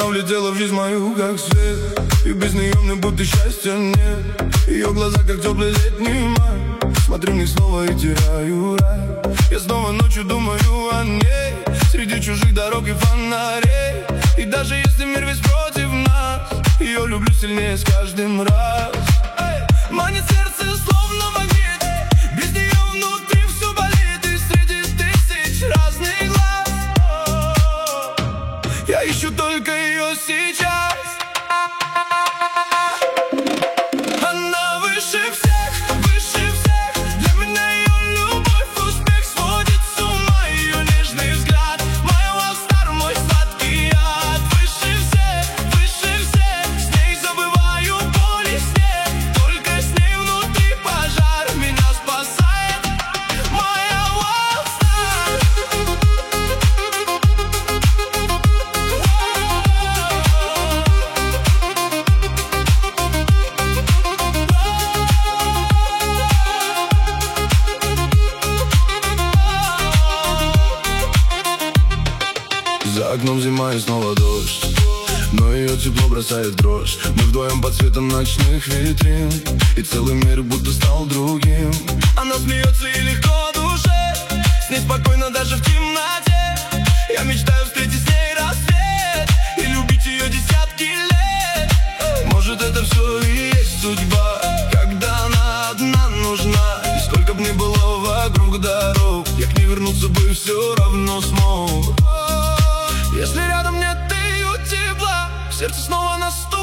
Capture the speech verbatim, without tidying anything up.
влетела в жизнь мою, как свет, и без нее мне будто счастья нет. Ее глаза, как теплый летний май, смотрю в них снова и теряю рай. Я снова ночью думаю о ней, среди чужих дорог и фонарей. И даже если мир весь против нас, ее люблю сильнее с каждым раз. Манит сердце словно магнит, без нее внутри все болит. И среди тысяч разных глаз я ищу только ее сейчас. Она выше всех, выше всех. Для меня ее любовь, успех сводит с ума. Ее нежный взгляд, мой лавстар, мой сладкий яд. Выше всех, выше всех. С ней забываю боль и снег. Только с ней внутри пожар меня спасает. Моя лавстар. За окном зима и снова дождь, но ее тепло бросает в дрожь. Мы вдвоем под светом ночных витрин, и целый мир будто стал другим. Она смеется и легко душе, с ней спокойно даже в темноте. Я мечтаю встретить с ней рассвет и любить ее десятки лет. Может, это все и есть судьба, когда она одна нужна. И сколько б ни было вокруг дорог, я к ней вернуться бы все равно смог. Если рядом нет ее тепла, сердце снова наступит.